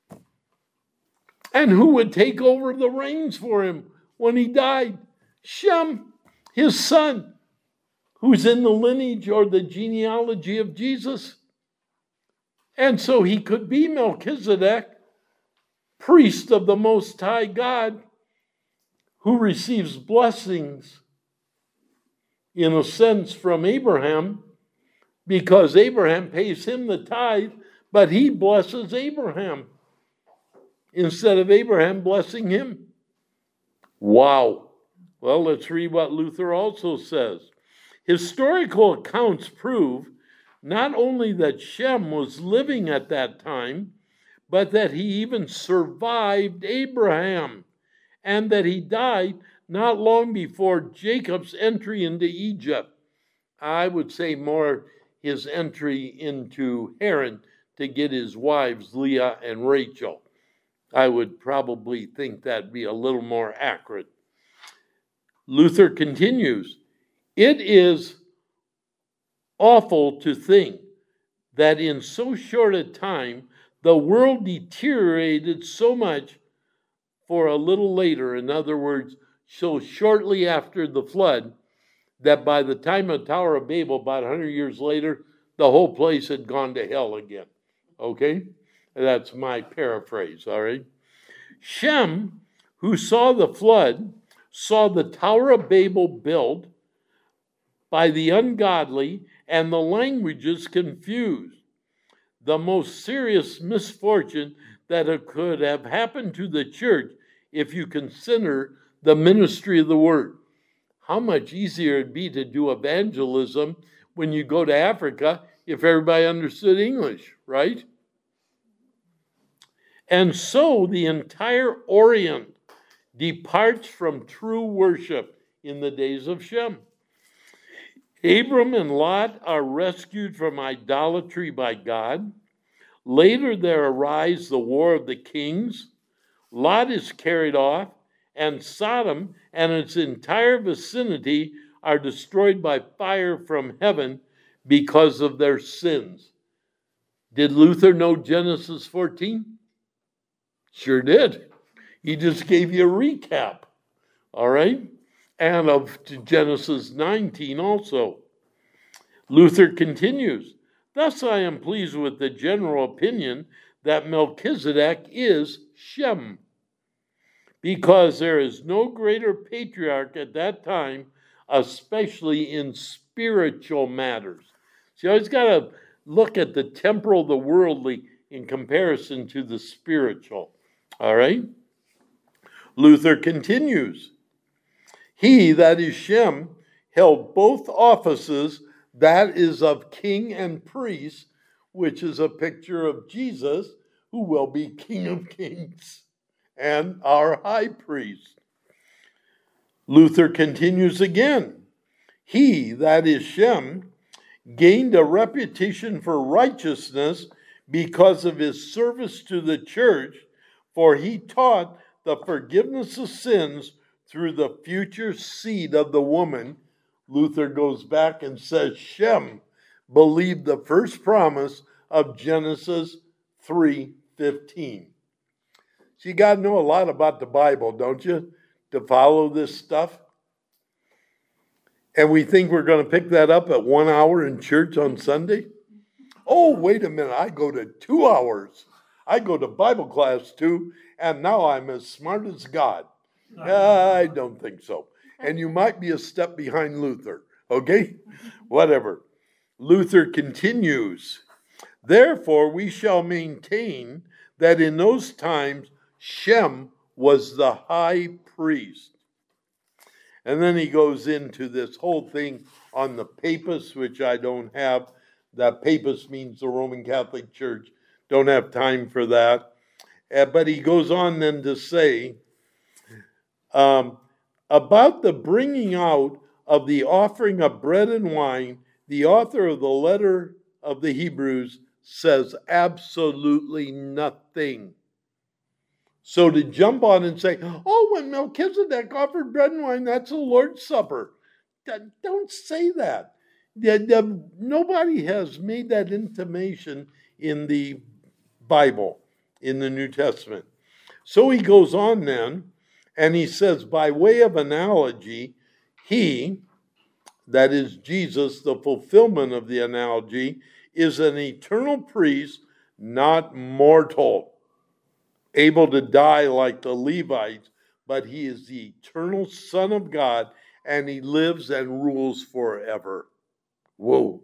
And who would take over the reins for him when he died? Shem, his son, who's in the lineage or the genealogy of Jesus. And so he could be Melchizedek, priest of the Most High God, who receives blessings, in a sense, from Abraham, because Abraham pays him the tithe, but he blesses Abraham instead of Abraham blessing him. Wow. Well, let's read what Luther also says. Historical accounts prove not only that Shem was living at that time, but that he even survived Abraham, and that he died not long before Jacob's entry into Egypt. I would say more his entry into Haran to get his wives, Leah and Rachel. I would probably think that'd be a little more accurate. Luther continues, it is awful to think that in so short a time, the world deteriorated so much for a little later. In other words, so shortly after the flood, that by the time of Tower of Babel, about one hundred years later, the whole place had gone to hell again. Okay? That's my paraphrase, all right? Shem, who saw the flood, saw the Tower of Babel built by the ungodly and the languages confused. The most serious misfortune that it could have happened to the church if you consider the ministry of the word. how much easier it'd be to do evangelism when you go to Africa if everybody understood English, right? And so the entire Orient departs from true worship in the days of Shem. Abram and Lot are rescued from idolatry by God. Later there arise the war of the kings. Lot is carried off, and Sodom and its entire vicinity are destroyed by fire from heaven because of their sins. Did Luther know Genesis fourteen? Sure did. He just gave you a recap, all right? And of Genesis nineteen also. Luther continues, thus I am pleased with the general opinion that Melchizedek is Shem, because there is no greater patriarch at that time, especially in spiritual matters. So you always got to look at the temporal, the worldly, in comparison to the spiritual. All right? Luther continues, he, that is Shem, held both offices, that is of king and priest, which is a picture of Jesus, who will be King of Kings and our high priest. Luther continues again. He, that is Shem, gained a reputation for righteousness because of his service to the church, for he taught the forgiveness of sins through the future seed of the woman. Luther goes back and says Shem believed the first promise of Genesis three fifteen. So you got to know a lot about the Bible, don't you, to follow this stuff? And we think we're going to pick that up at one hour in church on Sunday? Oh, wait a minute, I go to two hours. I go to Bible class too, and now I'm as smart as God. I don't think so. And you might be a step behind Luther, okay? Whatever. Luther continues, therefore we shall maintain that in those times Shem was the high priest. And then he goes into this whole thing on the papists, which I don't have. That papist means the Roman Catholic Church. Don't have time for that. Uh, but he goes on then to say, um, about the bringing out of the offering of bread and wine, the author of the letter of the Hebrews says absolutely nothing. So to jump on and say, oh, when Melchizedek offered bread and wine, that's the Lord's Supper. Don't say that. Nobody has made that intimation in the Bible, in the New Testament. So he goes on then, and he says, by way of analogy, he, that is Jesus, the fulfillment of the analogy, is an eternal priest, not mortal, able to die like the Levites, but he is the eternal Son of God, and he lives and rules forever. Whoa.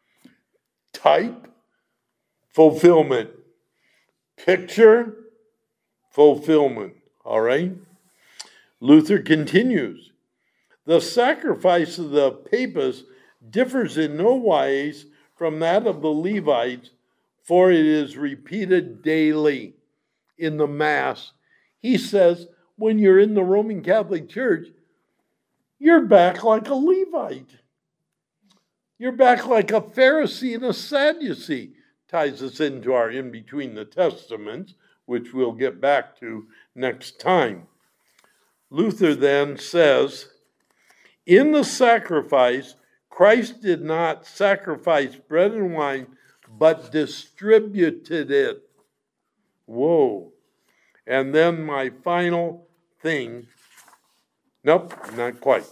Type, fulfillment. Picture, fulfillment. All right? Luther continues, the sacrifice of the papists differs in no wise from that of the Levites, for it is repeated daily in the Mass. He says, when you're in the Roman Catholic Church, you're back like a Levite. You're back like a Pharisee and a Sadducee. Ties us into our In Between the Testaments, which we'll get back to next time. Luther then says, in the sacrifice, Christ did not sacrifice bread and wine, but distributed it. Whoa. And then my final thing, nope, not quite.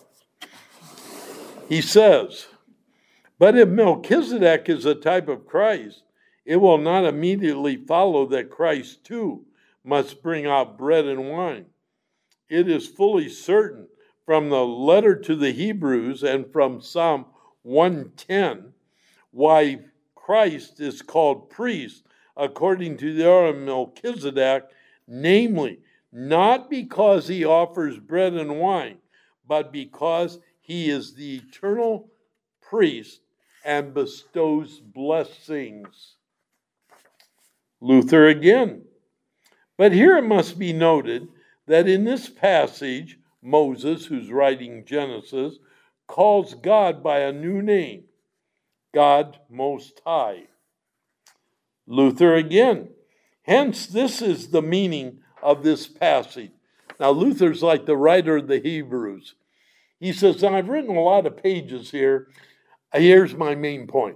He says, but if Melchizedek is a type of Christ, it will not immediately follow that Christ too must bring out bread and wine. It is fully certain from the letter to the Hebrews and from Psalm one ten why Christ is called priest according to the order of Melchizedek, namely, not because he offers bread and wine, but because he is the eternal priest and bestows blessings. Luther again. But here it must be noted that in this passage, Moses, who's writing Genesis, calls God by a new name, God Most High. Luther again. Hence, this is the meaning of this passage. Now, Luther's like the writer of the Hebrews. He says, I've written a lot of pages here. Here's my main point.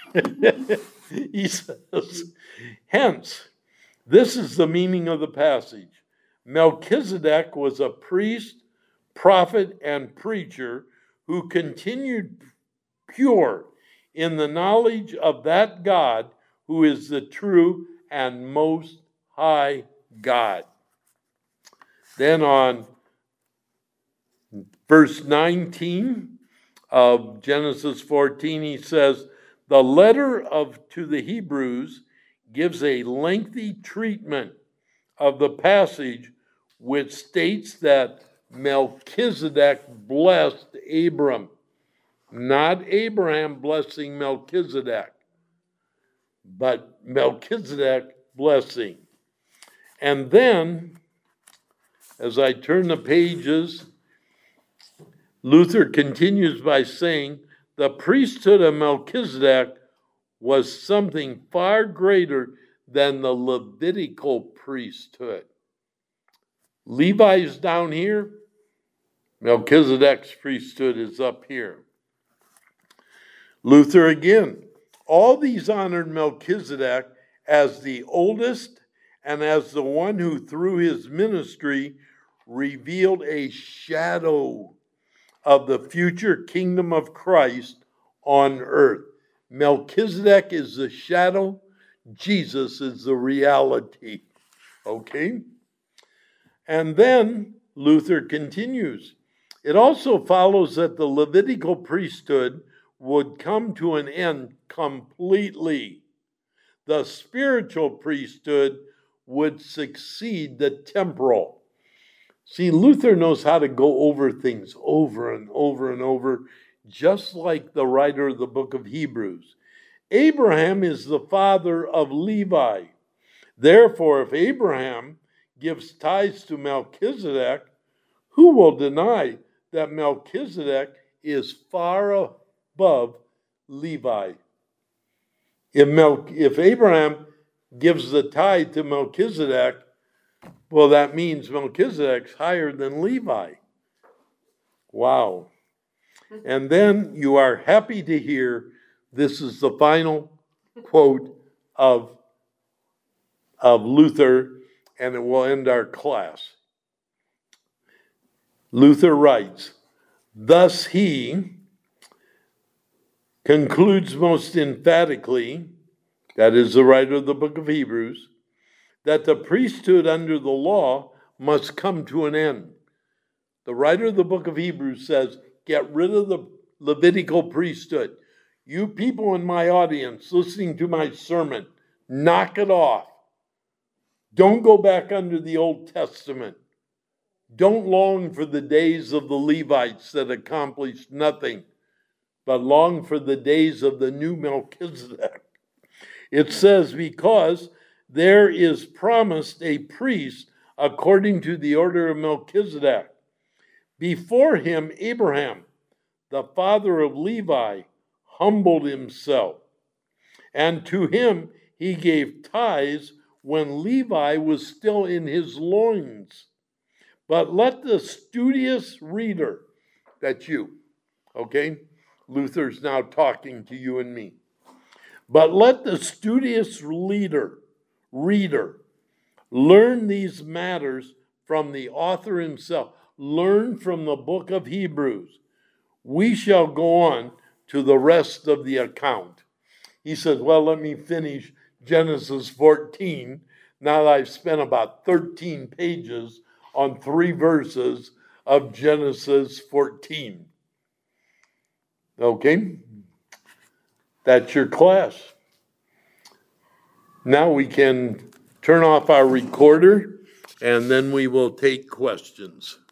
He says, hence, this is the meaning of the passage. Melchizedek was a priest, prophet, and preacher who continued pure in the knowledge of that God who is the true and most high God. Then on verse nineteen of Genesis fourteen, he says, the letter of to the Hebrews gives a lengthy treatment of the passage which states that Melchizedek blessed Abram, not Abraham blessing Melchizedek, but Melchizedek blessing. And then, as I turn the pages, Luther continues by saying, the priesthood of Melchizedek was something far greater than the Levitical priesthood. Levi is down here. Melchizedek's priesthood is up here. Luther again. All these honored Melchizedek as the oldest and as the one who through his ministry revealed a shadow of the future kingdom of Christ on earth. Melchizedek is the shadow. Jesus is the reality. Okay? And then Luther continues. It also follows that the Levitical priesthood would come to an end completely. The spiritual priesthood would succeed the temporal. See, Luther knows how to go over things over and over and over, just like the writer of the book of Hebrews. Abraham is the father of Levi. Therefore, if Abraham gives tithes to Melchizedek, who will deny that Melchizedek is far above Levi? If, Mel- if Abraham gives the tithe to Melchizedek, well, that means Melchizedek's higher than Levi. Wow. And then you are happy to hear this is the final quote of, of Luther, and it will end our class. Luther writes, thus he concludes most emphatically, that is the writer of the book of Hebrews, that the priesthood under the law must come to an end. The writer of the book of Hebrews says, get rid of the Levitical priesthood. You people in my audience listening to my sermon, knock it off. Don't go back under the Old Testament. Don't long for the days of the Levites that accomplished nothing, but long for the days of the new Melchizedek. It says, because there is promised a priest according to the order of Melchizedek. Before him, Abraham, the father of Levi, humbled himself, and to him he gave tithes when Levi was still in his loins. But let the studious reader, that's you, okay? Luther's now talking to you and me. But let the studious leader, reader, learn these matters from the author himself. Learn from the book of Hebrews. We shall go on to the rest of the account. He says, well, let me finish Genesis fourteen. Now that I've spent about thirteen pages on three verses of Genesis fourteen. Okay? That's your class. Now we can turn off our recorder, and then we will take questions.